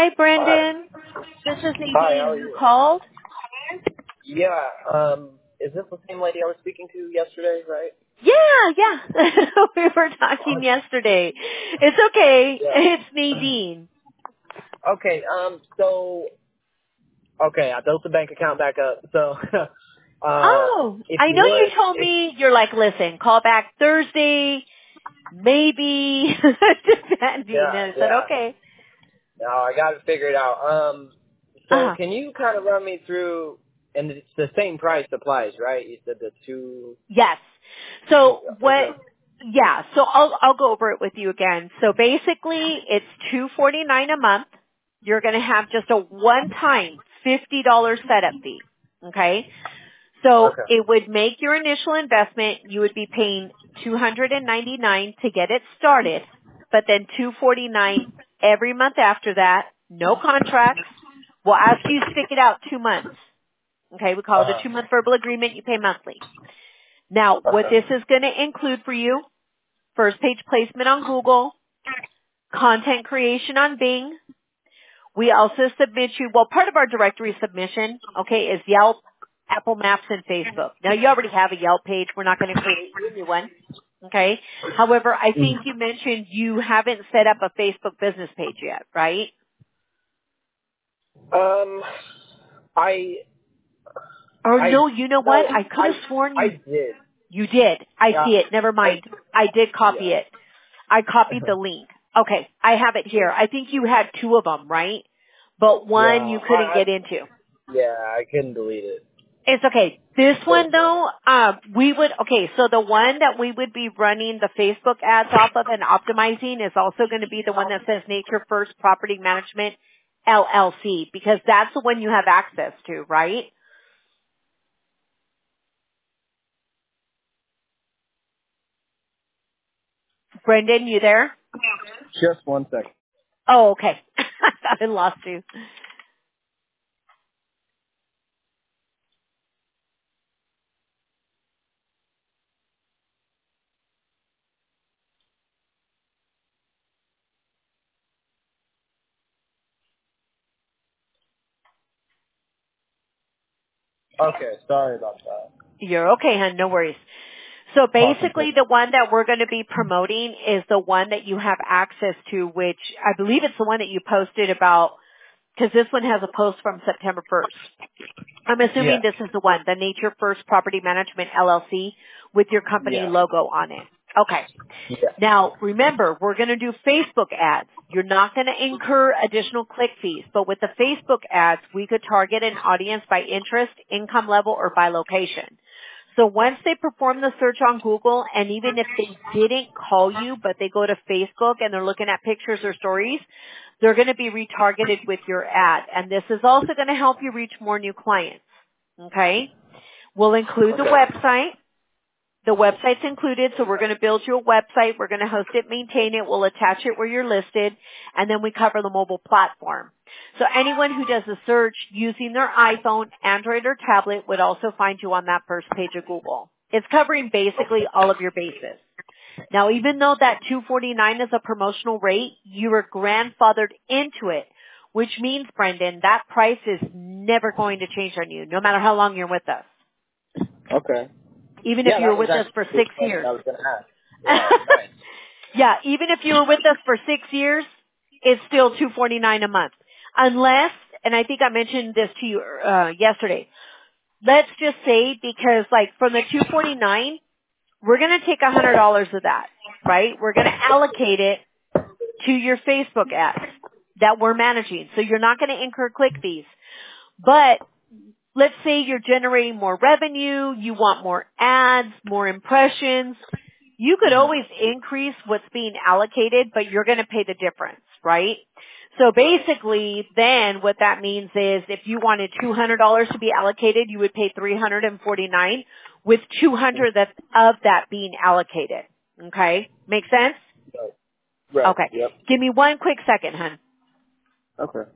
Hi, Hi. Brendan. This is Hi, how Nadine. are You you? called? Yeah, is this the same lady I was speaking to yesterday, right? Yeah. We were talking yesterday. It's okay. Yeah. It's Nadine. Okay, I built the bank account back up. So, Oh, if I you know you would, told me you're like, listen, call back Thursday, maybe, depending. And I said, yeah. okay. No, I got it figured out. So Uh-huh. can you kind of run me through, and it's the same price applies, right? You said the two, Yes. So what? okay. Yeah. So I'll go over it with you again. So basically, it's $249 a month. You're going to have just a one-time $50 setup fee. Okay. So Okay. it would make your initial investment. You would be paying $299 to get it started, but then $249 every month after that. No contracts. We'll ask you to stick it out 2 months. Okay. We call it a Uh-huh. 2-month verbal agreement. You pay monthly. Now, what Okay. this is going to include for you, first page placement on Google, content creation on Bing. We also submit you, well, part of our directory submission, okay, is Yelp, Apple Maps, and Facebook. Now, you already have a Yelp page. We're not going to create you a new one, okay? However, I think you mentioned you haven't set up a Facebook business page yet, right? Um, I, Or I, no, you know what? no, I could have sworn I you did. did. I Yeah, see it. Never I, mind. I did copy it. yeah. I copied the link. Okay, I have it here. I think you had 2 of them, right? But Yeah, one you couldn't get into. I couldn't delete it. It's okay. This So, one though, so the one that we would be running the Facebook ads off of and optimizing is also going to be the one that says Nature First Property Management LLC, because that's the one you have access to, right? Brendan, you there? just one second. Oh, okay. I thought I lost you. Okay, sorry about that. You're okay, hon. No worries. So Talking to. basically the one that we're going to be promoting is the one that you have access to, which I believe it's the one that you posted about, because this one has a post from September 1st. I'm assuming Yeah, this is the one, the Nature First Property Management LLC with your company yeah, logo on it. Okay. yeah. Now, remember, we're going to do Facebook ads. You're not going to incur additional click fees, but with the Facebook ads, we could target an audience by interest, income level, or by location. So once they perform the search on Google, and even if they didn't call you, but they go to Facebook and they're looking at pictures or stories, they're going to be retargeted with your ad. And this is also going to help you reach more new clients. Okay? We'll include the Okay, website. The website's included, so we're going to build you a website. We're going to host it, maintain it. We'll attach it where you're listed, and then we cover the mobile platform. So anyone who does a search using their iPhone, Android, or tablet would also find you on that first page of Google. It's covering basically all of your bases. Now, even though that $249 is a promotional rate, you are grandfathered into it, which means, Brendan, that price is never going to change on you, no matter how long you're with us. okay. Even if Yeah, you were that was with us actually for the 6 question years. I was going to ask. Yeah, nice. Yeah, even if you were with us for 6 years, it's still $249 a month. Unless, and I think I mentioned this to you yesterday, let's just say because like from the 249, we're going to take $100 of that, right? We're going to allocate it to your Facebook ads that we're managing. So you're not going to incur click fees. But let's say you're generating more revenue, you want more ads, more impressions. You could always increase what's being allocated, but you're going to pay the difference, right? So basically, then what that means is if you wanted $200 to be allocated, you would pay $349 with 200 of that being allocated. Okay? Make sense? Right, Okay. yep. Give me one quick second, hon. Okay.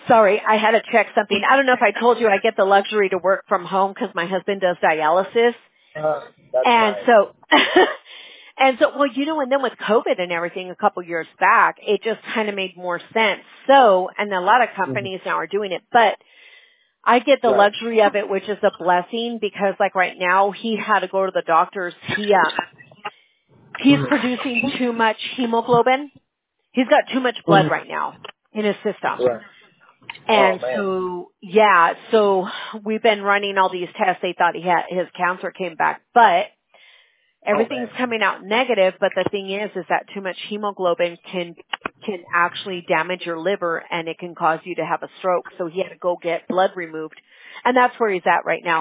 Sorry, I had to check something. I don't know if I told you I get the luxury to work from home because my husband does dialysis. That's And nice. so, well, and then with COVID and everything a couple years back, it just kind of made more sense. So, and a lot of companies now are doing it, but I get the Right. luxury of it, which is a blessing because like right now he had to go to the doctors. He's producing too much hemoglobin. He's got too much blood right now in his system. Right. And Oh, so we've been running all these tests. They thought his cancer came back, but everything's coming out negative. But the thing is that too much hemoglobin can actually damage your liver and it can cause you to have a stroke. So he had to go get blood removed. And that's where he's at right now.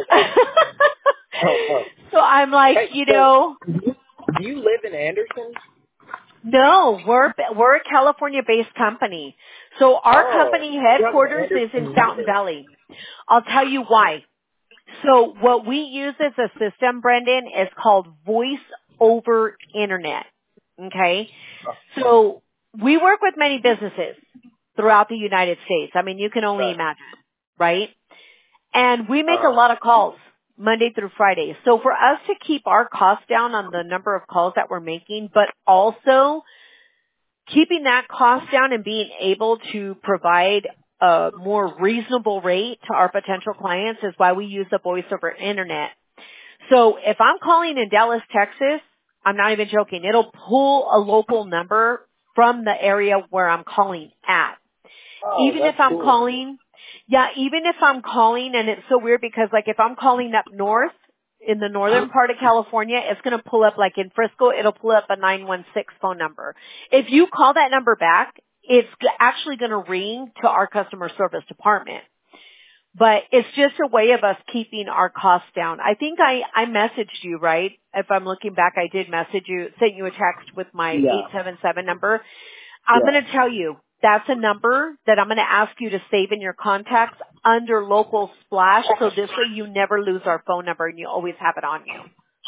So I'm like, Hey, do you live in Anderson? no, we're a California-based company. So our company headquarters is in Fountain Valley. I'll tell you why. So what we use as a system, Brendan, is called Voice over Internet. Okay? So we work with many businesses throughout the United States. I mean, you can only imagine, right? And we make a lot of calls Monday through Friday. So for us to keep our costs down on the number of calls that we're making, but also keeping that cost down and being able to provide a more reasonable rate to our potential clients is why we use the voice over internet. So if I'm calling in Dallas, Texas, I'm not even joking, it'll pull a local number from the area where I'm calling at. Even if I'm calling, and it's so weird because like if I'm calling up north, in the northern part of California, it's going to pull up like in Frisco, it'll pull up a 916 phone number. If you call that number back, it's actually going to ring to our customer service department. But it's just a way of us keeping our costs down. I think I messaged you, right? If I'm looking back, I did message you, sent you a text with my 877 number. I'm going to tell you, that's a number that I'm going to ask you to save in your contacts under Local Splash, so this way you never lose our phone number and you always have it on you.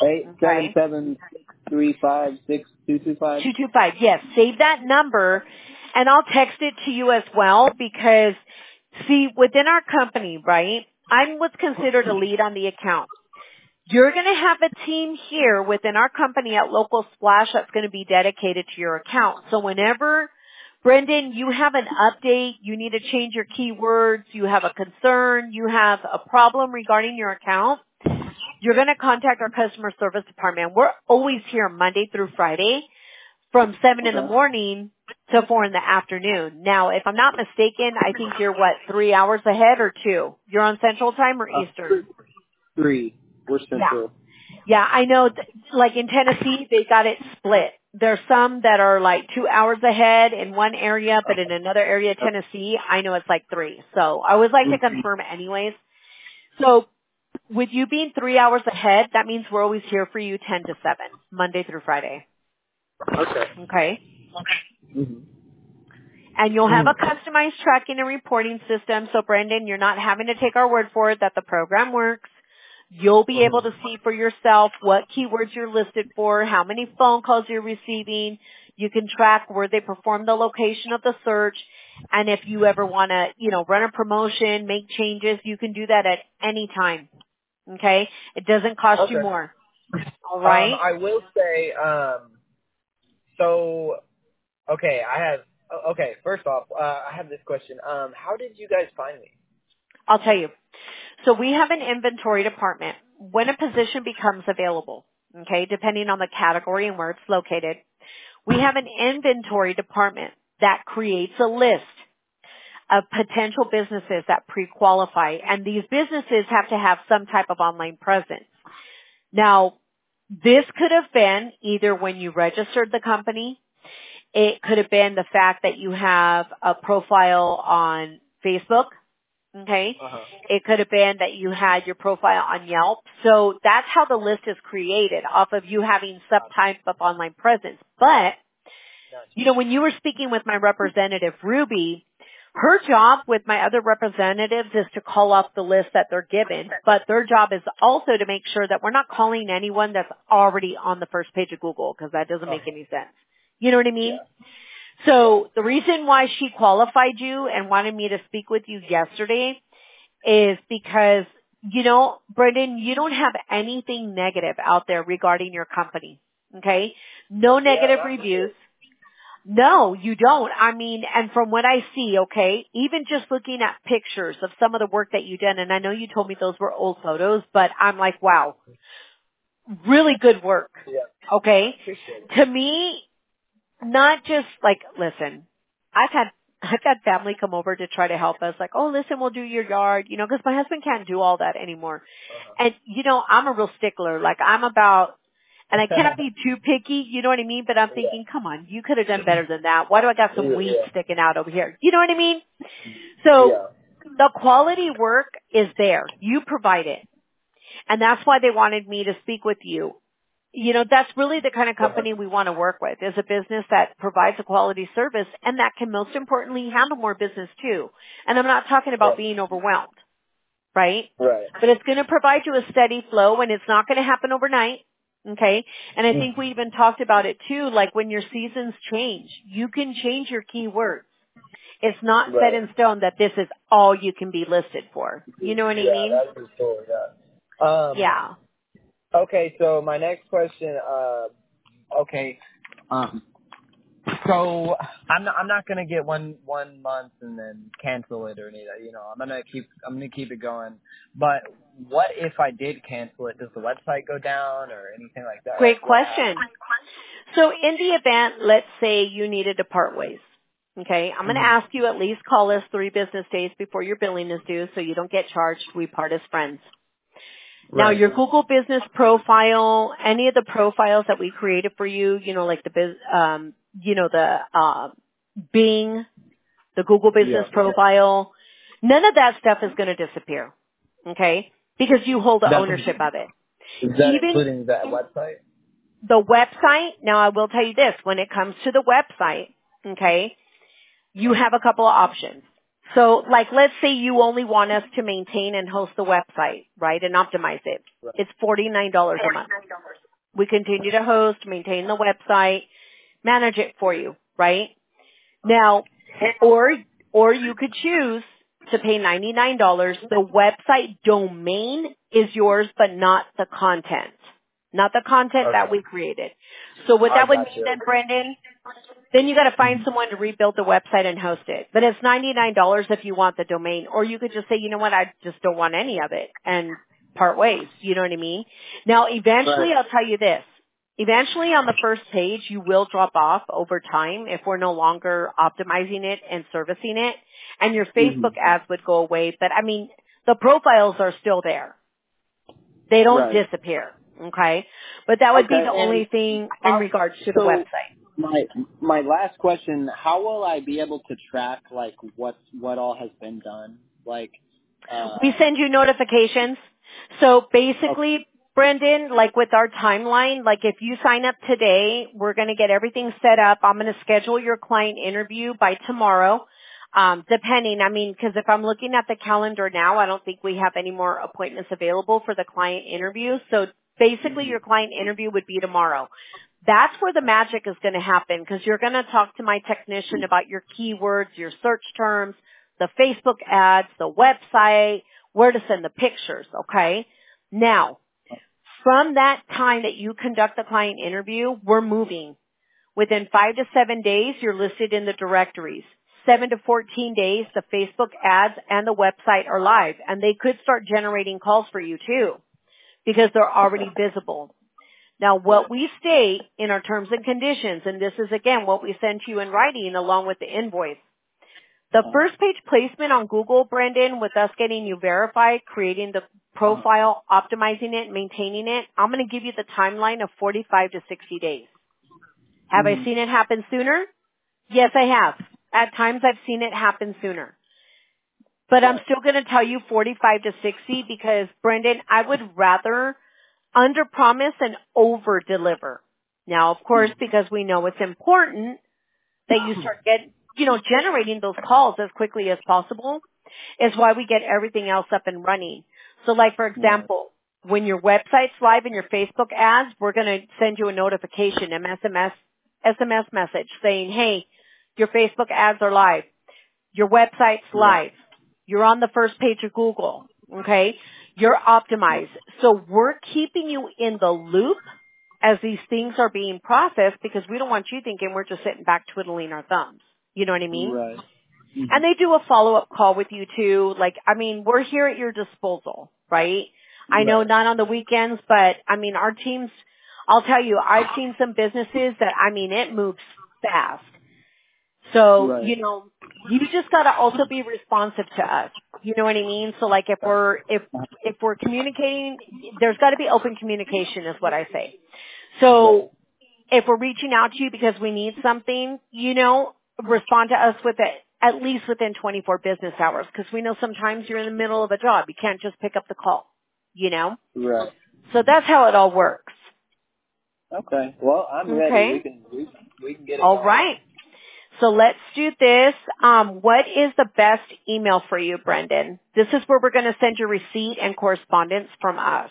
877-356-225. 225, yes. Save that number, and I'll text it to you as well because, see, within our company, right, I'm what's considered a lead on the account. You're going to have a team here within our company at Local Splash that's going to be dedicated to your account. So whenever, Brendan, you have an update, you need to change your keywords, you have a concern, you have a problem regarding your account, you're going to contact our customer service department. We're always here Monday through Friday from 7 in the morning to 4 in the afternoon. Now, if I'm not mistaken, I think you're 3 hours ahead or 2? You're on Central Time or Eastern? 3. We're Central. Yeah, I know, like in Tennessee, they got it split. There's some that are like 2 hours ahead in one area, but in another area of Tennessee, I know it's like 3. So I always like to confirm anyways. So with you being 3 hours ahead, that means we're always here for you 10 to 7, Monday through Friday. Okay. Mm-hmm. And you'll have a customized tracking and reporting system. So Brendan, you're not having to take our word for it that the program works. You'll be able to see for yourself what keywords you're listed for, how many phone calls you're receiving. You can track where they perform the location of the search. And if you ever want to, run a promotion, make changes, you can do that at any time. Okay? It doesn't cost you more. All right? I will say, first off, I have this question. How did you guys find me? I'll tell you. So we have an inventory department. When a position becomes available, okay, depending on the category and where it's located, we have an inventory department that creates a list of potential businesses that pre-qualify. And these businesses have to have some type of online presence. Now, this could have been either when you registered the company. It could have been the fact that you have a profile on Facebook. Okay. It could have been that you had your profile on Yelp. So that's how the list is created, off of you having some type of online presence. But, when you were speaking with my representative, Ruby, her job with my other representatives is to call off the list that they're given. But their job is also to make sure that we're not calling anyone that's already on the first page of Google, because that doesn't make any sense. You know what I mean? Yeah. So the reason why she qualified you and wanted me to speak with you yesterday is because, Brendan, you don't have anything negative out there regarding your company. Okay? No negative reviews. No, you don't. I mean, and from what I see, okay, even just looking at pictures of some of the work that you did, and I know you told me those were old photos, but I'm like, wow, really good work. Yeah. Okay? Appreciate it. To me, not just like, listen, I've had family come over to try to help us, like, oh, listen, we'll do your yard, because my husband can't do all that anymore. And, I'm a real stickler. Like, I'm about, and I cannot be too picky, you know what I mean? But I'm thinking, come on, you could have done better than that. Why do I got some weeds sticking out over here? You know what I mean? So the quality work is there. You provide it. And that's why they wanted me to speak with you. That's really the kind of company we want to work with, is a business that provides a quality service and that can most importantly handle more business too. And I'm not talking about being overwhelmed, right? Right. But it's going to provide you a steady flow, and it's not going to happen overnight. Okay. And I think we even talked about it too, like when your seasons change, you can change your keywords. It's not set in stone that this is all you can be listed for. You know what I mean? Yeah, that's for sure, yeah. Yeah. Okay, so my next question, so I'm not gonna get one month and then cancel it or anything. I'm gonna keep it going. But what if I did cancel it? Does the website go down or anything like that? Great question. So in the event, let's say you needed to part ways. Okay, I'm going to ask you at least call us 3 business days before your billing is due so you don't get charged. We part as friends. Now, your Google Business Profile, any of the profiles that we created for you, like the Bing, the Google Business Profile, none of that stuff is going to disappear. Okay, because you hold the ownership of it. Is that including that website? The website, now I will tell you this, when it comes to the website, okay, you have a couple of options. So, like, let's say you only want us to maintain and host the website, right, and optimize it. It's $49 a month. We continue to host, maintain the website, manage it for you, right? Now, or you could choose to pay $99. The website domain is yours, but not the content. Not the content that we created. So what that would mean then, Brendan, then you got to find someone to rebuild the website and host it. But it's $99 if you want the domain. Or you could just say, you know what, I just don't want any of it and part ways. You know what I mean? Now, eventually, I'll tell you this. Eventually, on the first page, you will drop off over time if we're no longer optimizing it and servicing it. And your Facebook ads would go away. But, I mean, the profiles are still there. They don't disappear. Okay? But that would be the only thing in regards to the website. My last question, how will I be able to track, like, what all has been done? Like, we send you notifications. So basically, Brendan, like with our timeline, like if you sign up today, we're going to get everything set up. I'm going to schedule your client interview by tomorrow. Depending, I mean, because if I'm looking at the calendar now, I don't think we have any more appointments available for the client interview. So basically, your client interview would be tomorrow. That's where the magic is going to happen, because you're going to talk to my technician about your keywords, your search terms, the Facebook ads, the website, where to send the pictures, okay? Now, from that time that you conduct the client interview, we're moving. Within 5 to 7 days, you're listed in the directories. 7 to 14 days, the Facebook ads and the website are live, and they could start generating calls for you too, because they're already visible. Now, what we state in our terms and conditions, and this is, again, what we send to you in writing along with the invoice. The first page placement on Google, Brendan, with us getting you verified, creating the profile, optimizing it, maintaining it, I'm going to give you the timeline of 45 to 60 days. Have I seen it happen sooner? Yes, I have. At times I've seen it happen sooner. But I'm still going to tell you 45 to 60 because, Brendan, I would rather under promise and over deliver. Now, of course, because we know it's important that you start generating those calls as quickly as possible, is why we get everything else up and running. So like, for example, when your website's live and your Facebook ads, we're going to send you a notification, an SMS message saying, hey, Your Facebook ads are live. Your website's live. You're on the first page of Google. Okay? You're optimized. So we're keeping you in the loop as these things are being processed because we don't want you thinking we're just sitting back twiddling our thumbs. You know what I mean? Right. Mm-hmm. And they do a follow-up call with you too. Like, I mean, we're here at your disposal, right? I know not on the weekends, but I mean, our teams, I'll tell you, I've seen some businesses that, I mean, it moves fast. So, you know, you just got to also be responsive to us. You know what I mean? So like if we're communicating, there's got to be open communication is what I say. So if we're reaching out to you because we need something, you know, respond to us with it at least within 24 business hours because we know sometimes you're in the middle of a job. You can't just pick up the call, you know? Right. So that's how it all works. Okay. Well, I'm ready. We can get it all going. Right. So let's do this. What is the best email for you, Brendan? This is where we're going to send your receipt and correspondence from us.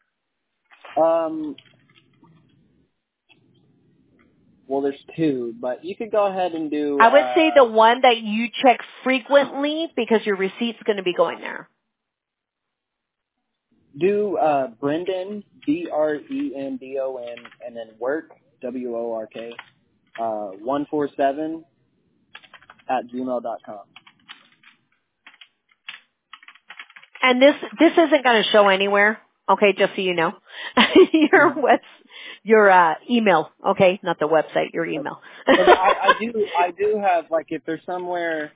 Well, there's two, but you could go ahead and do... I would say the one that you check frequently because your receipt's going to be going there. Do Brendan, Brendon, and then work, WORK, 147 @gmail.com. And this isn't going to show anywhere, okay, just so you know. Your email, okay, not the website, your email. I do have, like, if there's somewhere,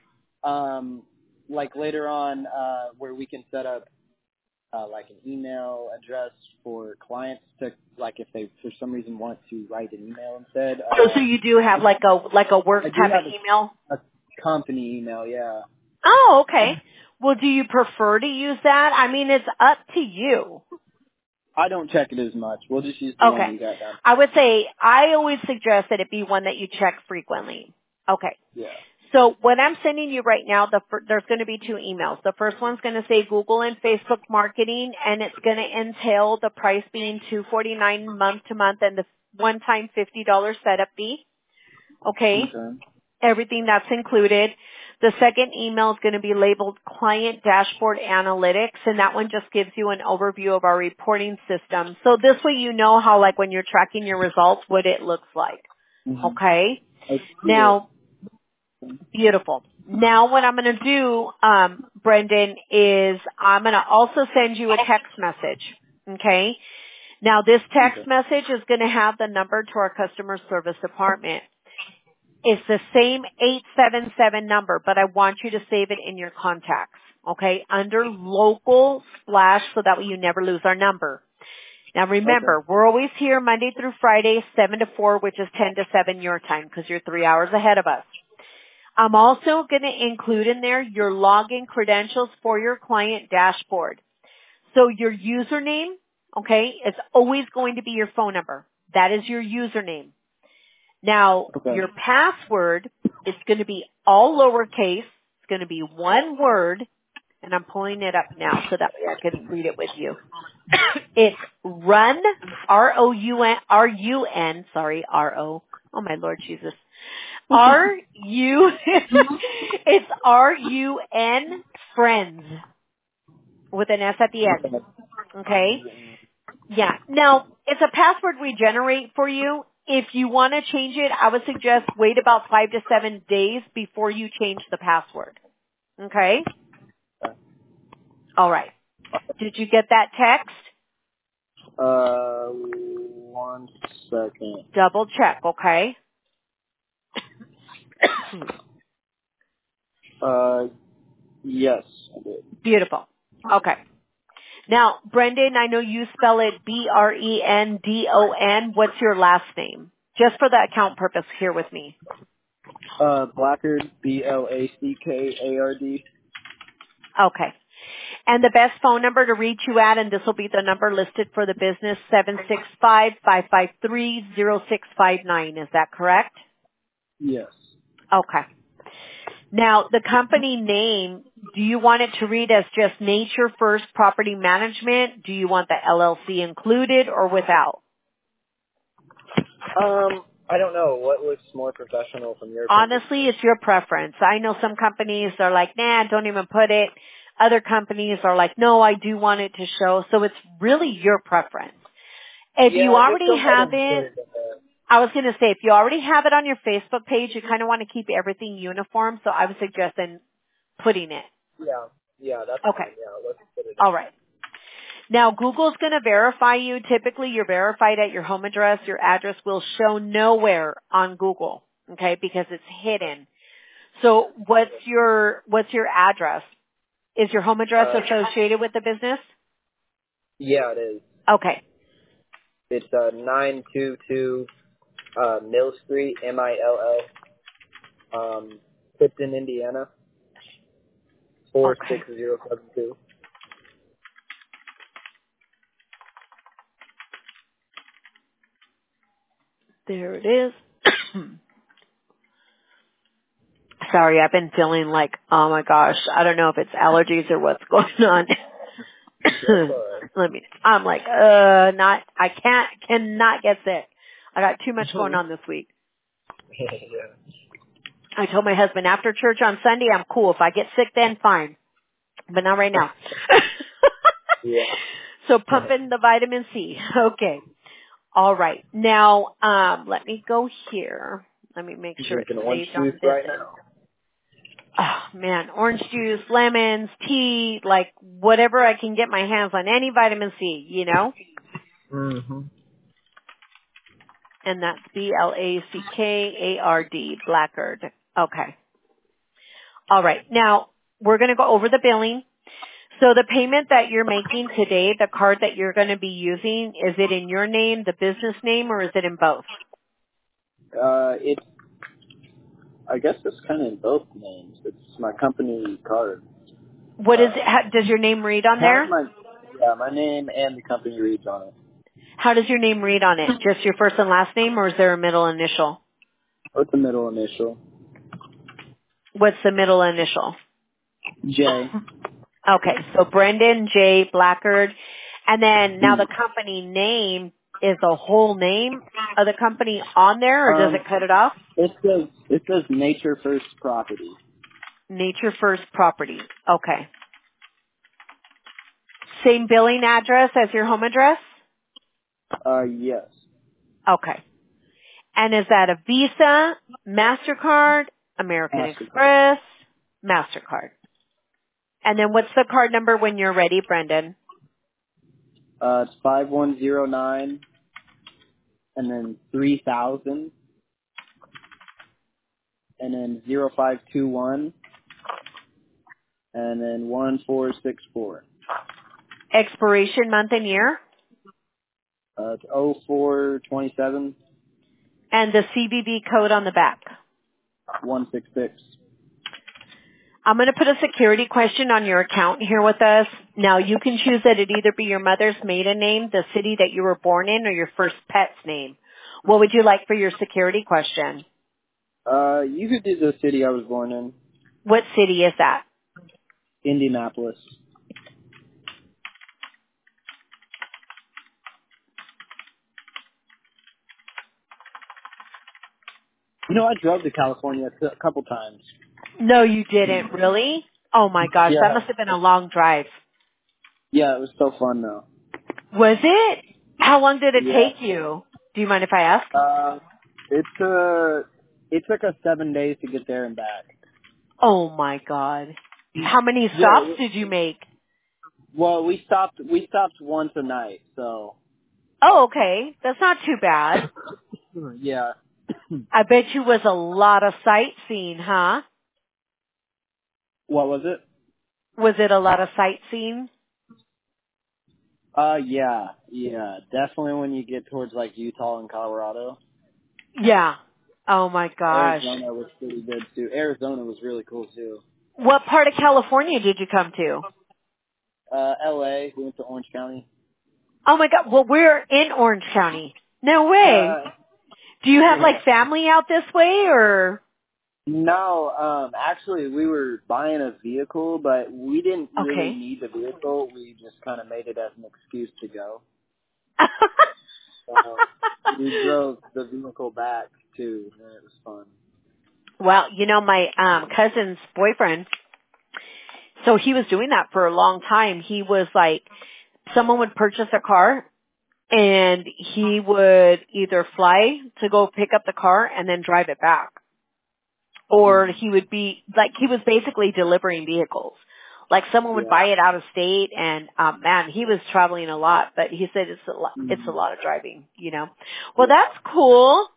like later on, where we can set up, like an email address for clients to, like, if they for some reason want to write an email instead. So you do have like a work type of email? A company email, yeah. Oh, okay. Well, do you prefer to use that? I mean, it's up to you. I don't check it as much. We'll just use the one you got down. I would say I always suggest that it be one that you check frequently. Okay. Yeah. So what I'm sending you right now, there's going to be two emails. The first one's going to say Google and Facebook marketing, and it's going to entail the price being $249 month to month and the one-time $50 setup fee. Okay. Everything that's included. The second email is going to be labeled Client Dashboard Analytics, and that one just gives you an overview of our reporting system. So this way you know how, like, when you're tracking your results, what it looks like. Okay? Now, beautiful. Now what I'm going to do, Brendan, is I'm going to also send you a text message. Okay? Now this text message is going to have the number to our customer service department. It's the same 877 number, but I want you to save it in your contacts, okay, under local / so that way you never lose our number. Now remember, we're always here Monday through Friday, 7 to 4, which is 10 to 7 your time because you're 3 hours ahead of us. I'm also going to include in there your login credentials for your client dashboard. So your username, okay, is always going to be your phone number. That is your username. Now, your password is going to be all lowercase. It's going to be one word, and I'm pulling it up now so that way I can read it with you. It's RUN, R-U-N, sorry, R-O. Oh, my Lord Jesus. It's R-U-N, friends, with an S at the end. Okay? Yeah. Now, it's a password we generate for you. If you want to change it, I would suggest wait about 5 to 7 days before you change the password. Okay? All right. Did you get that text? 1 second. Double check, okay? Yes, I did. Beautiful. Okay. Now, Brendan, I know you spell it Brendon. What's your last name? Just for the account purpose here with me. Blackard, Blackard. Okay. And the best phone number to reach you at, and this will be the number listed for the business, 765-553-0659. Is that correct? Yes. Okay. Now, the company name, do you want it to read as just Nature First Property Management? Do you want the LLC included or without? I don't know what looks more professional from your opinion. Honestly, it's your preference. I know some companies are like, nah, don't even put it. Other companies are like, no, I do want it to show. So it's really your preference. If you Yeah, just already go ahead have and put it, it in there. I was going to say, if you already have it on your Facebook page, you kind of want to keep everything uniform. So I would suggest then putting it. Yeah, that's Okay. fine. Yeah, let's put it All right. Now, Google's going to verify you. Typically, you're verified at your home address. Your address will show nowhere on Google, okay, because it's hidden. So what's your address? Is your home address in. associated with the business? Yeah, it is. Okay. It's 922 Mill Street, Mill, Tipton, Indiana, Okay. 46072. There it is. Sorry, I've been feeling like, oh my gosh, I don't know if it's allergies or what's going on. That's all I'm like, cannot get sick. I got too much going right. on this week. Yeah. I told my husband after church on Sunday, I'm cool. If I get sick then, fine. But not right now. Yeah. So pumping the vitamin C. Okay. All right. Now, let me go here. Let me make You sure it's drinking orange saved on juice this right end. now? Oh man, orange juice, lemons, tea, like whatever I can get my hands on, any vitamin C, you know? Mm-hmm. And that's Blackard, Blackard. Okay. All right. Now, we're going to go over the billing. So the payment that you're making today, the card that you're going to be using, is it in your name, the business name, or is it in both? It's, I guess it's kind of in both names. It's my company card. What is it? Does your name read on Has there? my name and the company reads on it. How does your name read on it? Just your first and last name, or is there a middle initial? What's the middle initial? What's the middle initial? J. Okay, so Brendan J. Blackard. And then now the company name, is the whole name of the company on there, or does it cut it off? It says Nature First Property. Nature First Property. Okay. Same billing address as your home address? Yes. Okay. And is that a Visa, MasterCard, American MasterCard. Express, MasterCard? And then what's the card number when you're ready, Brendan? It's 5109 and then 3000 and then 0521 and then 1464. Expiration month and year? It's 0427 And the CVV code on the back. 166. I'm going to put a security question on your account here with us. Now, you can choose that it either be your mother's maiden name, the city that you were born in, or your first pet's name. What would you like for your security question? You could do the city I was born in, What city is that? Indianapolis. You know, I drove to California a couple times. No, you didn't. Really? Oh my gosh, that Yeah. must have been a long drive. Yeah, it was so fun though. Was it? How long did it Yeah. take you? Do you mind if I ask? It took us 7 days to get there and back. Oh my god. How many stops Yeah. did you make? Well, we stopped once a night, so. Oh, okay. That's not too bad. Yeah. I bet you was a lot of sightseeing, huh? What was it? Was it a lot of sightseeing? Yeah. Definitely when you get towards like Utah and Colorado. Yeah. Oh my gosh. Arizona was pretty good too. Arizona was really cool too. What part of California did you come to? LA, we went to Orange County. Oh my god. Well, we're in Orange County. No way. Do you have Yeah. like family out this way or? No, actually we were buying a vehicle, but we didn't really Okay. need the vehicle. We just kind of made it as an excuse to go. We drove the vehicle back too, and it was fun. Well, my cousin's boyfriend, so he was doing that for a long time. He was like, someone would purchase a car and he would either fly to go pick up the car and then drive it back. Or he would be, like, he was basically delivering vehicles. Like someone would buy it out of state and, man, he was traveling a lot, but he said it's a lot of driving, Well, that's cool.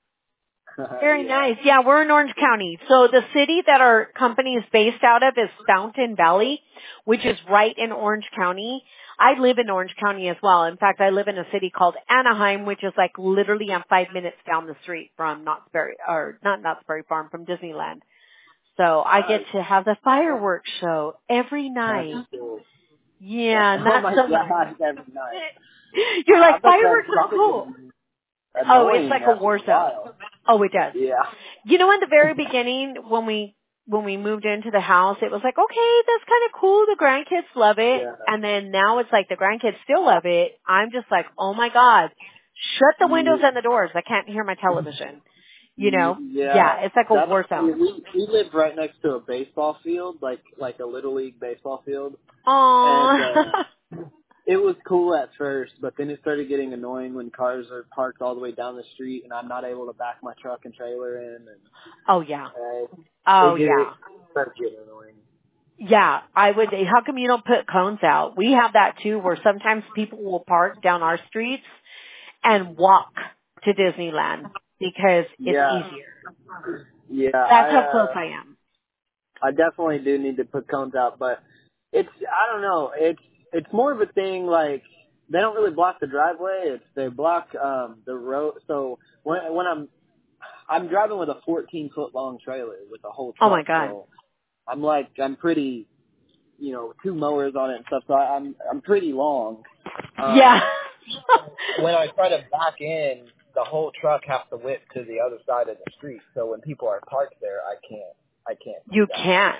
Very nice. Yeah, we're in Orange County. So the city that our company is based out of is Fountain Valley, which is right in Orange County. I live in Orange County as well. In fact, I live in a city called Anaheim, which is like literally I'm 5 minutes down the street from not Knott's Berry Farm, from Disneyland. So I get to have the fireworks show every night. Cool. Yeah, Oh not my so gosh, every night. You're like, I bet fireworks that's are cool. annoying. Oh, it's like a war zone. Oh, it does. Yeah. In the very beginning, when we moved into the house, it was like, okay, that's kind of cool. The grandkids love it. Yeah. And then now it's like the grandkids still love it. I'm just like, oh my God, shut the windows and the doors. I can't hear my television. Yeah, it's like a war zone. We live right next to a baseball field, like a little league baseball field. Aww. And it was cool at first, but then it started getting annoying when cars are parked all the way down the street and I'm not able to back my truck and trailer in. And oh yeah. It started getting annoying. Yeah, I would. How come you don't put cones out? We have that too, where sometimes people will park down our streets and walk to Disneyland because it's easier. Yeah, That's how close I am. I definitely do need to put cones out, but I don't know, it's more of a thing like they don't really block the driveway, they block the road. So when I'm driving with a 14-foot long trailer with a whole truck. Oh my God. So I'm pretty, 2 mowers on it and stuff, so I'm pretty long. Yeah. When I try to back in, the whole truck has to whip to the other side of the street. So when people are parked there, I can't. You can't.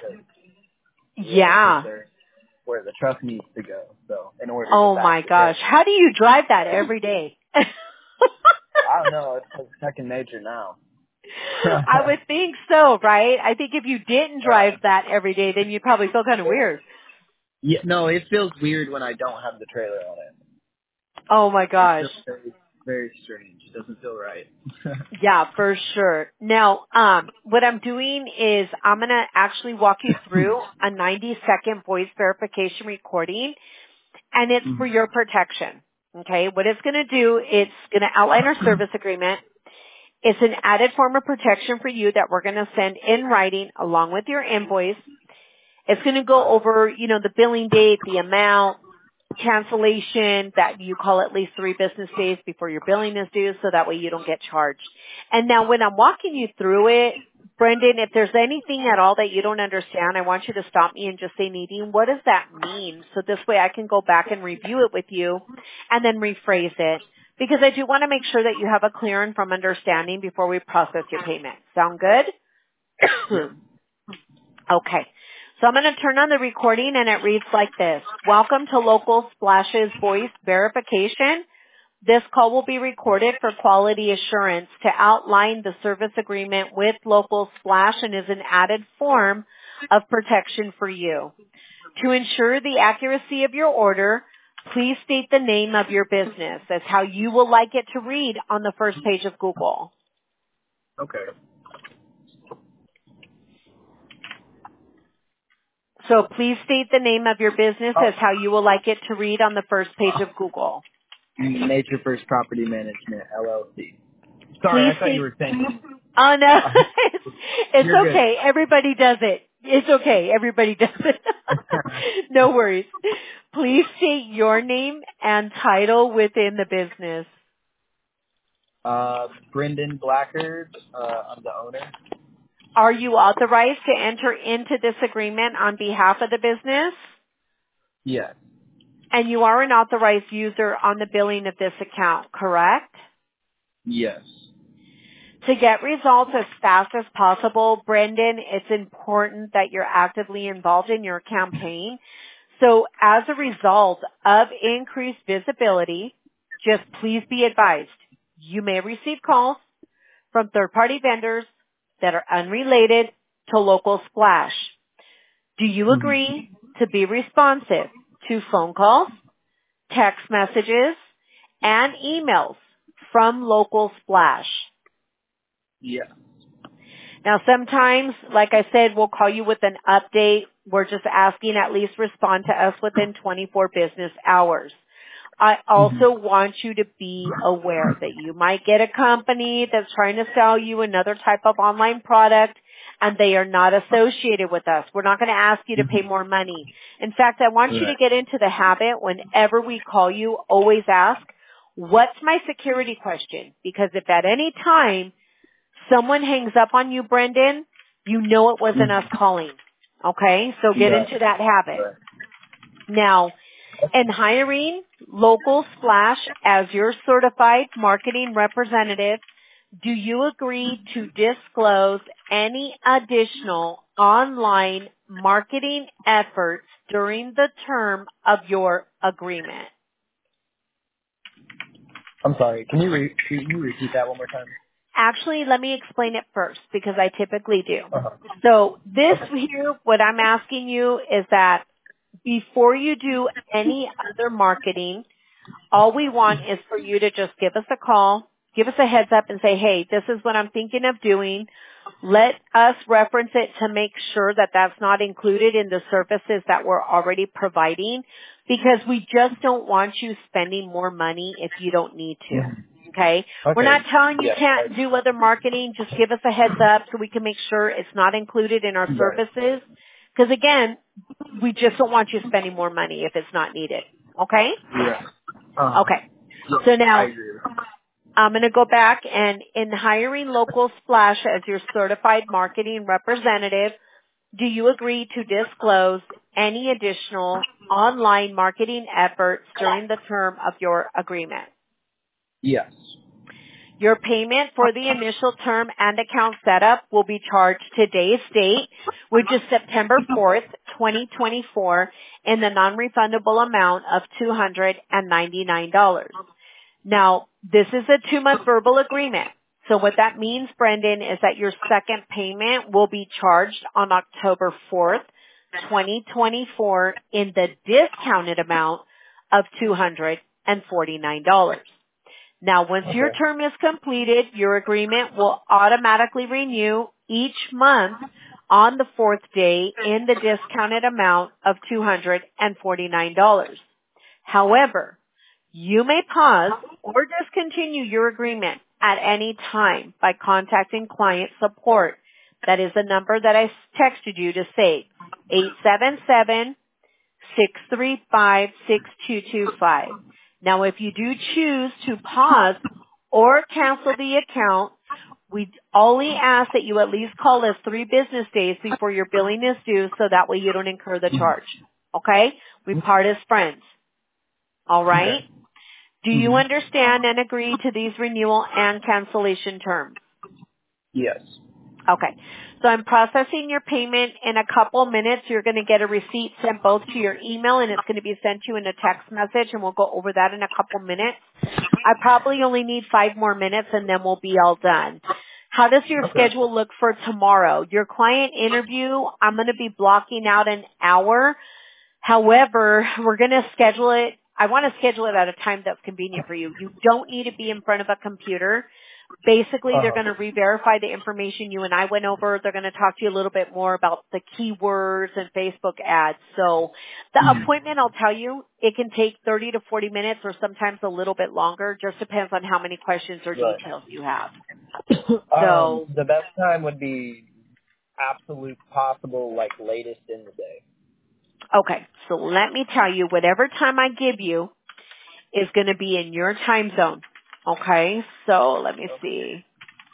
Yeah. Where the truck needs to go. So in order. Oh my gosh. How do you drive that every day? I don't know. It's like second nature now. I would think so, right? I think if you didn't drive that every day, then you'd probably feel kind of weird. Yeah, no, it feels weird when I don't have the trailer on it. Oh my gosh. It feels very, very strange. It doesn't feel right. Yeah, for sure. Now, what I'm doing is I'm going to actually walk you through a 90-second voice verification recording, and it's for your protection. Okay? What it's going to do, it's going to outline our service agreement. It's an added form of protection for you that we're going to send in writing along with your invoice. It's going to go over, the billing date, the amount, cancellation, that you call at least 3 business days before your billing is due, so that way you don't get charged. And now when I'm walking you through it, Brendan, if there's anything at all that you don't understand, I want you to stop me and just say, Nadine, what does that mean? So this way I can go back and review it with you and then rephrase it. Because I do want to make sure that you have a clear and firm understanding before we process your payment. Sound good? Okay. So I'm going to turn on the recording and it reads like this. Welcome to Local Splash's voice verification. This call will be recorded for quality assurance to outline the service agreement with Local Splash and is an added form of protection for you. To ensure the accuracy of your order, please state the name of your business as how you will like it to read on the first page of Google. Okay. So please state the name of your business as how you will like it to read on the first page of Google. Nature First Property Management, LLC. Sorry, I thought you were saying. Oh, no. It's okay. Good. Everybody does it. It's okay. Everybody does it. No worries. Please state your name and title within the business. Brendan Blackard. I'm the owner. Are you authorized to enter into this agreement on behalf of the business? Yes. And you are an authorized user on the billing of this account, correct? Yes. To get results as fast as possible, Brendan, it's important that you're actively involved in your campaign. So as a result of increased visibility, Just please be advised, you may receive calls from third-party vendors that are unrelated to Local Splash. Do you agree to be responsive to phone calls, text messages, and emails from Local Splash? Yeah. Now sometimes, like I said, we'll call you with an update. We're just asking at least respond to us within 24 business hours. I also want you to be aware that you might get a company that's trying to sell you another type of online product and they are not associated with us. We're not going to ask you to pay more money. In fact, I want you to get into the habit whenever we call you, always ask, what's my security question? Because if at any time someone hangs up on you, Brendan, you know it wasn't us calling. Okay? So get into that habit. Now, in hiring Local Splash as your certified marketing representative, do you agree to disclose any additional online marketing efforts during the term of your agreement? I'm sorry. Can you repeat that one more time? Actually, let me explain it first because I typically do. So this here, what I'm asking you is that before you do any other marketing, all we want is for you to just give us a call, give us a heads up and say, hey, this is what I'm thinking of doing. Let us reference it to make sure that that's not included in the services that we're already providing because we just don't want you spending more money if you don't need to. Okay? We're not telling you can't do other marketing. Just give us a heads up so we can make sure it's not included in our services. Because again, we just don't want you spending more money if it's not needed. Okay? Yeah. Okay. So now, I'm going to go back and in hiring Local Splash as your certified marketing representative, do you agree to disclose any additional online marketing efforts during the term of your agreement? Yes. Your payment for the initial term and account setup will be charged today's date, which is September 4th, 2024, in the non-refundable amount of $299. Now, this is a 2-month verbal agreement. So what that means, Brendan, is that your second payment will be charged on October 4th, 2024 in the discounted amount of $249. Now, once your term is completed, your agreement will automatically renew each month on the 4th day in the discounted amount of $249. However, you may pause or discontinue your agreement at any time by contacting client support. That is the number that I texted you to say 877-635-6225. Now, if you do choose to pause or cancel the account, we only ask that you at least call us 3 business days before your billing is due so that way you don't incur the charge. Okay? We part as friends. All right? Okay. Do you understand and agree to these renewal and cancellation terms? Yes. Okay. So I'm processing your payment in a couple minutes. You're going to get a receipt sent both to your email and it's going to be sent to you in a text message and we'll go over that in a couple minutes. I probably only need 5 more minutes and then we'll be all done. How does your schedule look for tomorrow? Your client interview, I'm going to be blocking out an hour. However, we're going to schedule it. I want to schedule it at a time that's convenient for you. You don't need to be in front of a computer. Basically, they're going to re-verify the information you and I went over. They're going to talk to you a little bit more about the keywords and Facebook ads. So the appointment, I'll tell you, it can take 30 to 40 minutes or sometimes a little bit longer. Just depends on how many questions or details you have. So the best time would be absolute possible, like latest in the day. Okay, so let me tell you, whatever time I give you is going to be in your time zone. Okay, so let me see.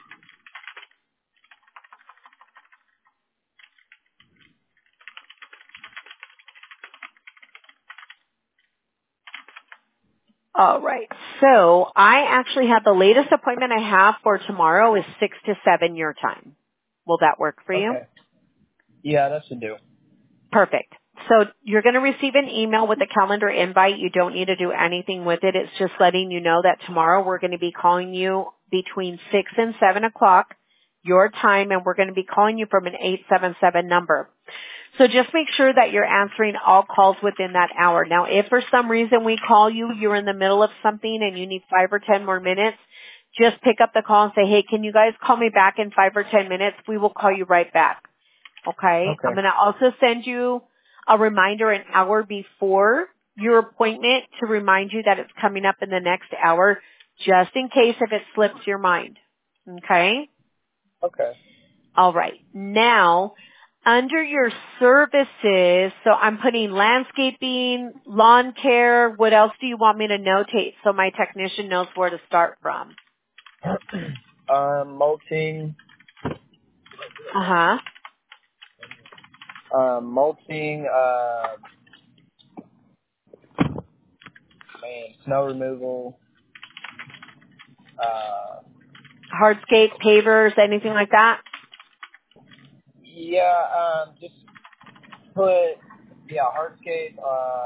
All right, so I actually have the latest appointment I have for tomorrow is 6 to 7 your time. Will that work for you? Yeah, that should do. Perfect. So you're going to receive an email with a calendar invite. You don't need to do anything with it. It's just letting you know that tomorrow we're going to be calling you between 6 and 7 o'clock your time, and we're going to be calling you from an 877 number. So just make sure that you're answering all calls within that hour. Now, if for some reason we call you, you're in the middle of something and you need 5 or 10 more minutes, just pick up the call and say, hey, can you guys call me back in 5 or 10 minutes? We will call you right back. Okay? I'm going to also send you a reminder an hour before your appointment to remind you that it's coming up in the next hour, just in case if it slips your mind. Okay? Okay. All right. Now, under your services, so I'm putting landscaping, lawn care. What else do you want me to notate so my technician knows where to start from? Mulching. Uh-huh. Mulching, snow removal, Hardscape, pavers, anything like that? yeah, just put, hardscape,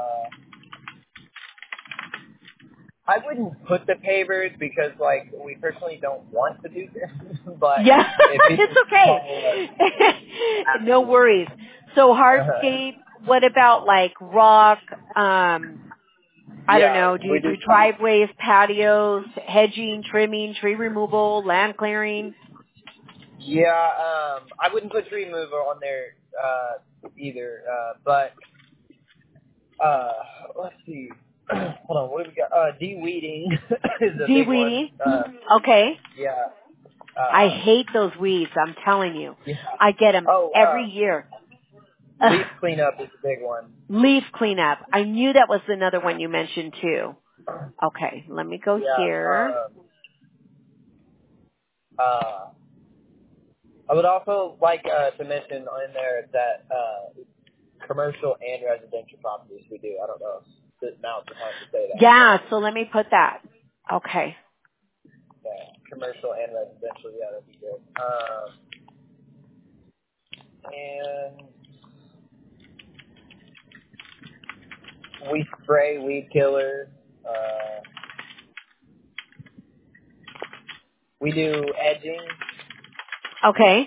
I wouldn't put the pavers because, like, we personally don't want to do this, but Yeah, if it's okay. No worries. So hardscape, what about like rock, I don't know, do you do driveways, patios, hedging, trimming, tree removal, land clearing? Yeah, I wouldn't put tree removal on there, either, but, let's see. Hold on, what do we got? De-weeding is a big one. De-weeding? Okay. Yeah. I hate those weeds, I'm telling you. Yeah. I get them every year. Leaf cleanup is a big one. Leaf cleanup. I knew that was another one you mentioned too. Okay, let me go here. I would also like to mention in there that commercial and residential properties we do. I don't know if now's the time to say that. Yeah, so let me put that. Okay. Yeah, commercial and residential, yeah, that'd be good. And we spray weed killer. We do edging. Okay.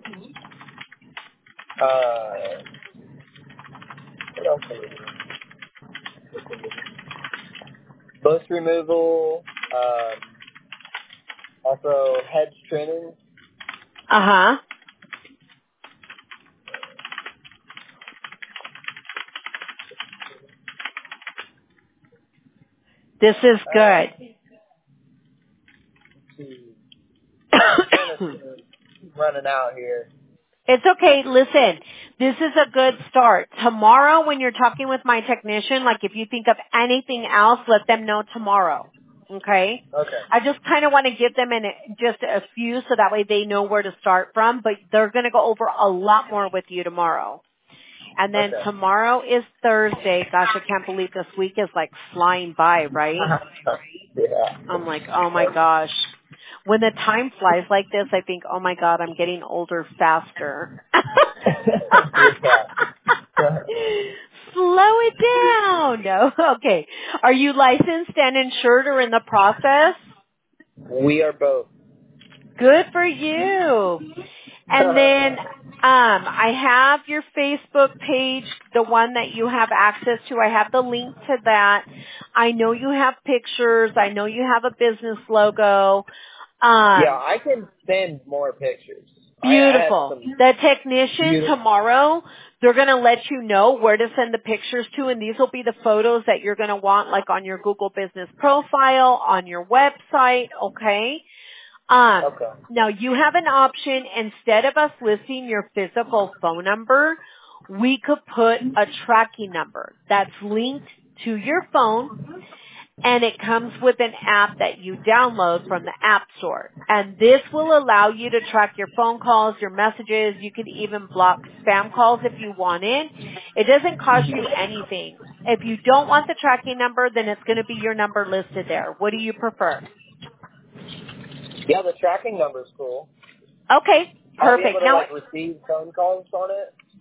What else do we do? Bush removal. Also hedge trimming. Uh-huh. This is good. Running out here. It's okay. Listen, this is a good start. Tomorrow when you're talking with my technician, like if you think of anything else, let them know tomorrow. Okay? Okay. I just kind of want to give them just a few so that way they know where to start from, but they're going to go over a lot more with you tomorrow. And then tomorrow is Thursday. Gosh, I can't believe this week is like flying by, right? Yeah. I'm like, oh my gosh. When the time flies like this, I think, oh my God, I'm getting older faster. Slow it down. No. Okay. Are you licensed and insured or in the process? We are both. Good for you. And then I have your Facebook page, the one that you have access to. I have the link to that. I know you have pictures. I know you have a business logo. Yeah, I can send more pictures. Beautiful. The technician tomorrow, they're going to let you know where to send the pictures to, and these will be the photos that you're going to want, like on your Google Business profile, on your website, okay? Now you have an option, instead of us listing your physical phone number, we could put a tracking number that's linked to your phone, and it comes with an app that you download from the App Store. And this will allow you to track your phone calls, your messages. You can even block spam calls if you wanted. It doesn't cost you anything. If you don't want the tracking number, then it's going to be your number listed there. What do you prefer? Yeah, the tracking number's cool. Okay, I'll be perfect. able to, receive phone calls on it?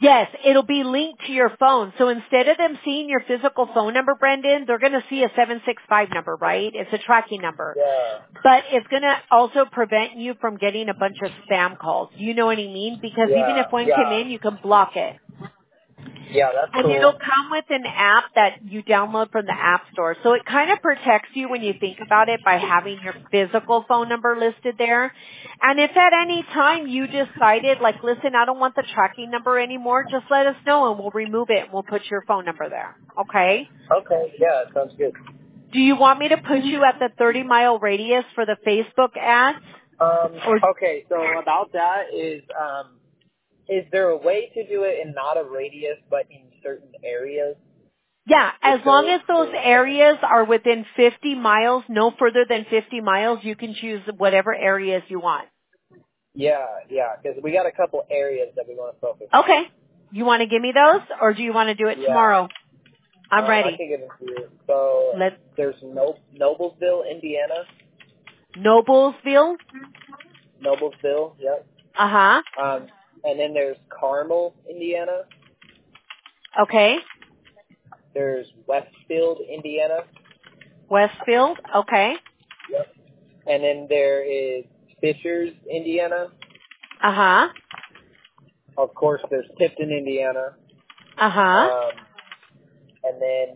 Yes, it'll be linked to your phone. So instead of them seeing your physical phone number, Brendan, they're going to see a 765 number, right? It's a tracking number. Yeah. But it's going to also prevent you from getting a bunch of spam calls. You know what I mean? Because even if one came in, you can block it. Yeah, that's And it'll cool. come with an app that you download from the App Store. So it kind of protects you when you think about it by having your physical phone number listed there. And if at any time you decided, like, listen, I don't want the tracking number anymore, just let us know and we'll remove it and we'll put your phone number there. Okay? Okay, yeah, sounds good. Do you want me to put you at the 30-mile radius for the Facebook ads? Okay, so about that is there a way to do it in not a radius, but in certain areas? Yeah, as long as those areas are within 50 miles, no further than 50 miles, you can choose whatever areas you want. Yeah, because we got a couple areas that we want to focus on. Okay. You want to give me those, or do you want to do it tomorrow? I'm ready. I can give them to you. So there's Noblesville, Indiana. Noblesville? Noblesville, yep. Uh-huh. And then there's Carmel, Indiana. Okay. There's Westfield, Indiana. Westfield? Okay. Yep. And then there is Fishers, Indiana. Uh-huh. Of course, there's Tipton, Indiana. Uh-huh. And then,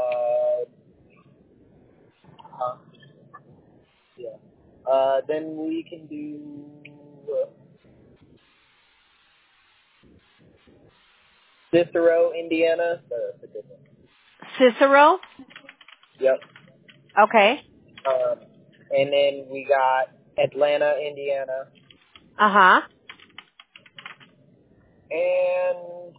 then we can do Cicero, Indiana. That's a good one. Cicero? Yep. Okay. And then we got Atlanta, Indiana. Uh-huh. And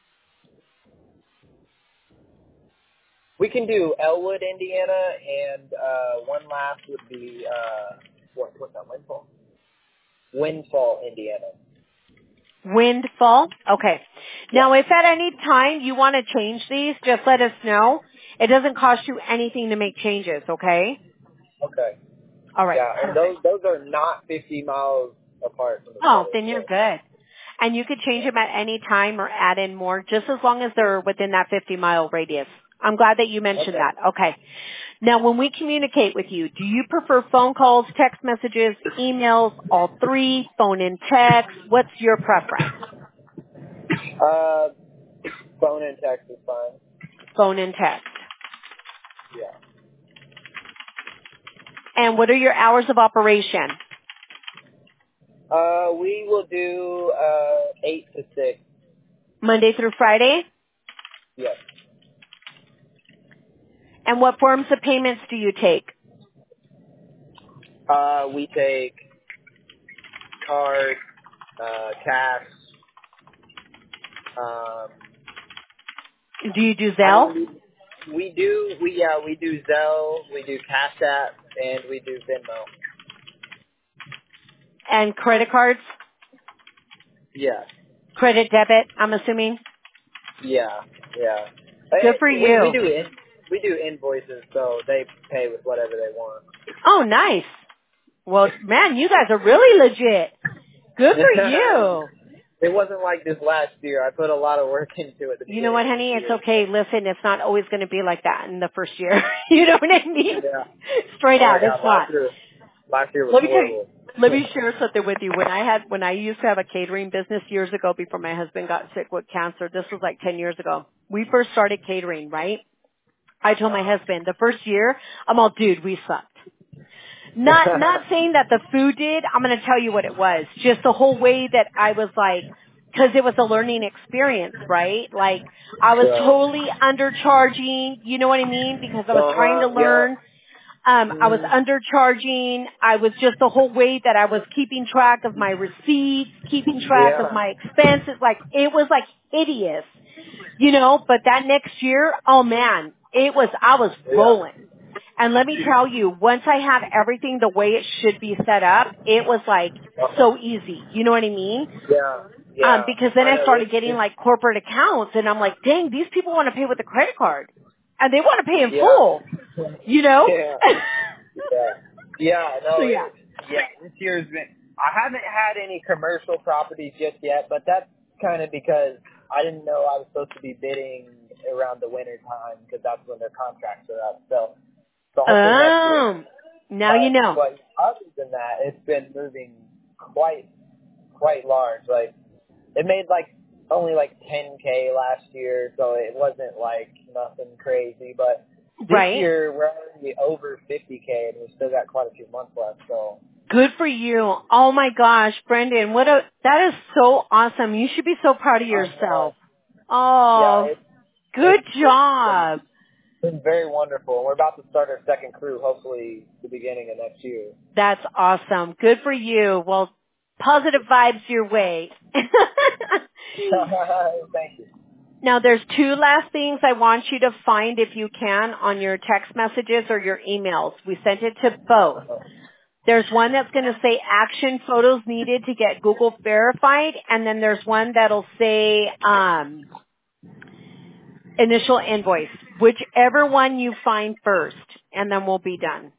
we can do Elwood, Indiana, and one last would be what's that? Windfall. Windfall, Indiana. Windfall? Okay. Now, if at any time you want to change these, just let us know. It doesn't cost you anything to make changes, okay? Okay. All right. Yeah, and those are not 50 miles apart from each other. Then you're good. And you could change them at any time or add in more, just as long as they're within that 50-mile radius. I'm glad that you mentioned that. Okay. Now, when we communicate with you, do you prefer phone calls, text messages, emails, all three, phone and text? What's your preference? Phone and text is fine. Phone and text. Yeah. And what are your hours of operation? We will do 8 to 6. Monday through Friday? Yes. And what forms of payments do you take? We take card, cash. Do you do Zelle? We do Zelle, we do Cash App, and we do Venmo. And credit cards? Yeah. Credit, debit, I'm assuming? Yeah. Good for you. We do invoices, so they pay with whatever they want. Oh, nice. Well, man, you guys are really legit. Good for you. It wasn't like this last year. I put a lot of work into it. You know what, honey? It's okay. Listen, it's not always going to be like that in the first year. You know what I mean? Yeah. Straight out, it's not. Last year was horrible. Let me share something with you. When I used to have a catering business years ago before my husband got sick with cancer, this was like 10 years ago. We first started catering, right? I told my husband the first year, I'm all, dude, we sucked. Not saying that the food did. I'm going to tell you what it was. Just the whole way that I was like, because it was a learning experience, right? Like I was totally undercharging. You know what I mean? Because I was trying to learn. Yeah. I was undercharging. I was just the whole way that I was keeping track of my receipts, keeping track of my expenses. Like it was like hideous, you know. But that next year, oh man, I was rolling. And let me tell you, once I had everything the way it should be set up, it was like so easy. You know what I mean? Yeah. Because then I started getting like corporate accounts and I'm like, dang, these people want to pay with a credit card. And they want to pay in full. You know? This year's been, I haven't had any commercial properties just yet, but that's kind of because I didn't know I was supposed to be bidding around the winter time because that's when their contracts are up. So hopefully next year. Now you know. But other than that, it's been moving quite large. Like it made only 10K last year, so it wasn't nothing crazy. But this year we're already over 50K, and we've still got quite a few months left. So good for you. Oh my gosh, Brendan, that is so awesome. You should be so proud of yourself. Oh, yeah, good job. It's been very wonderful. And we're about to start our second crew, hopefully the beginning of next year. That's awesome. Good for you. Well, positive vibes your way. Thank you. Now, there's two last things I want you to find, if you can, on your text messages or your emails. We sent it to both. There's one that's going to say action photos needed to get Google verified, and then there's one that'll say initial invoice. Whichever one you find first, and then we'll be done.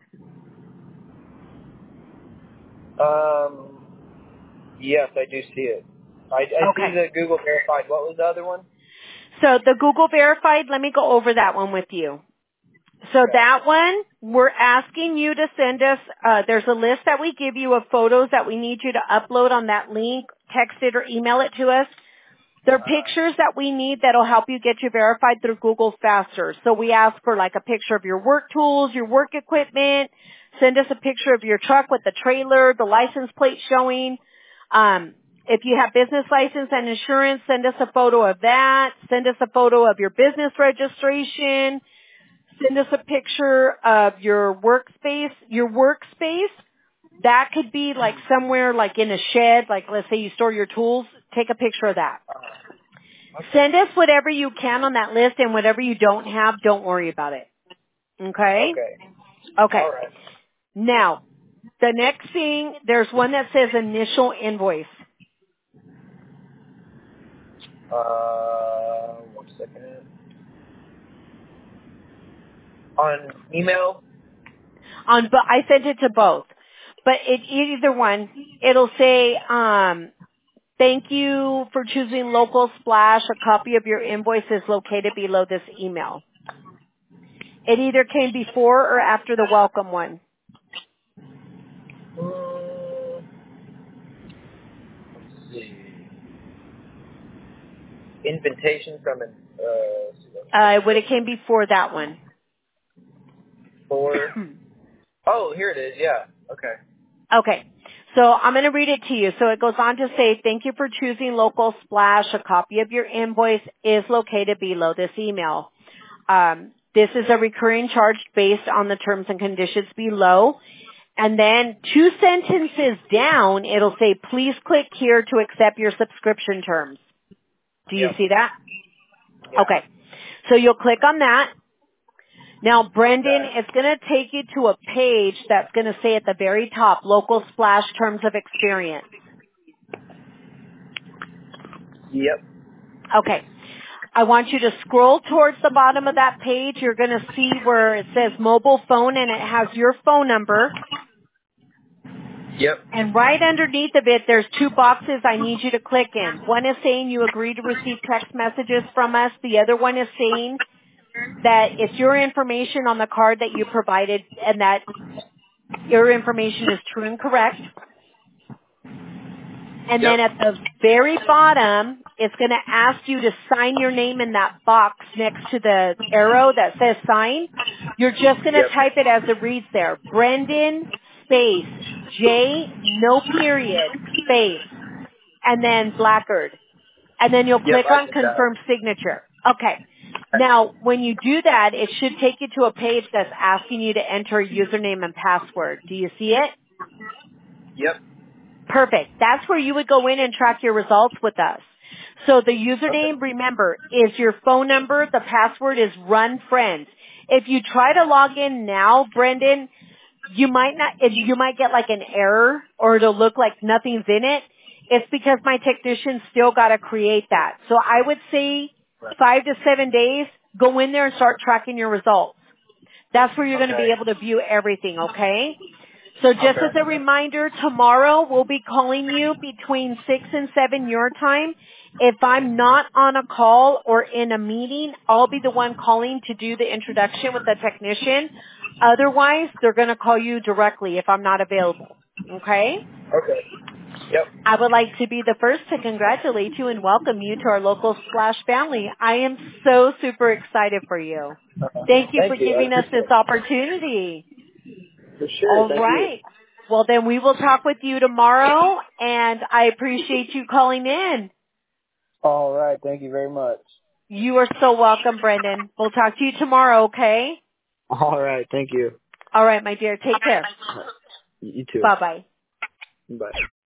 Yes, I do see it. I see the Google verified. What was the other one? So the Google verified, let me go over that one with you. So that one, we're asking you to send us, there's a list that we give you of photos that we need you to upload on that link, text it or email it to us. They're pictures that we need that'll help you get you verified through Google faster. So we ask for a picture of your work tools, your work equipment. Send us a picture of your truck with the trailer, the license plate showing. If you have business license and insurance, send us a photo of that. Send us a photo of your business registration. Send us a picture of your workspace. Your workspace, that could be somewhere in a shed, let's say you store your tools. Take a picture of that. Okay. Send us whatever you can on that list, and whatever you don't have, don't worry about it. Okay? Okay. All right. Now, the next thing, there's one that says initial invoice. 1 second. On email? But I sent it to both. But either one, it'll say, thank you for choosing Local Splash. A copy of your invoice is located below this email. It either came before or after the welcome one. Let's see. Invitation from Would it came before that one? Oh, here it is. Yeah. Okay. Okay. So I'm going to read it to you. So it goes on to say, thank you for choosing Local Splash. A copy of your invoice is located below this email. This is a recurring charge based on the terms and conditions below. And then 2 sentences down, it'll say, please click here to accept your subscription terms. Do you see that? Yeah. Okay. So you'll click on that. Now, Brendan, it's going to take you to a page that's going to say at the very top, Local Splash Terms of Experience. Yep. Okay. I want you to scroll towards the bottom of that page. You're going to see where it says mobile phone, and it has your phone number. Yep. And right underneath of it, there's 2 boxes I need you to click in. One is saying you agree to receive text messages from us. The other one is saying that it's your information on the card that you provided and that your information is true and correct. And then at the very bottom, it's going to ask you to sign your name in that box next to the arrow that says sign. You're just going to type it as it reads there. Brendan space J, no period, space, and then Blackard. And then you'll click on confirm signature. Okay. Now, when you do that, it should take you to a page that's asking you to enter a username and password. Do you see it? Yep. Perfect. That's where you would go in and track your results with us. So the username, remember, is your phone number. The password is Run Friends. If you try to log in now, Brendan, you might get an error or it'll look like nothing's in it. It's because my technicians still got to create that. So I would say 5 to 7 days, go in there and start tracking your results. That's where you're going to be able to view everything, okay? So just Okay. as a reminder, tomorrow we'll be calling you between 6 and 7 your time. If I'm not on a call or in a meeting, I'll be the one calling to do the introduction with the technician. Otherwise, they're going to call you directly if I'm not available. Okay? Okay. Yep. I would like to be the first to congratulate you and welcome you to our local Splash family. I am so super excited for you. Thank you for Thank you. I giving us this appreciate it. opportunity. For sure. All Thank you. right. Well, then we will talk with you tomorrow, and I appreciate you calling in. All right. Thank you very much. You are so welcome, Brendan. We'll talk to you tomorrow, okay? All right. Thank you. All right, my dear. Take care. You too. Bye-bye. Bye.